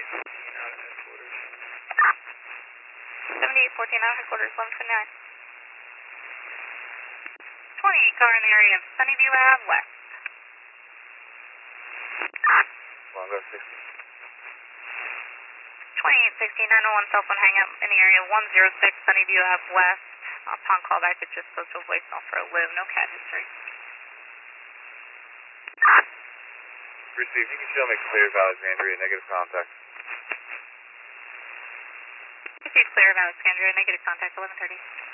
7814 out headquarters, 1129. 28 car in the area of Sunnyview Ave West. Longo 60. 2816 901 cell phone hang up in the area 106 Sunnyview Ave West. Upon callback, it just goes to a voicemail for a Lou. No cat history. Receive, you can show me clear of Alexandria, negative contact. Receive clear of Alexandria, negative contact 1130.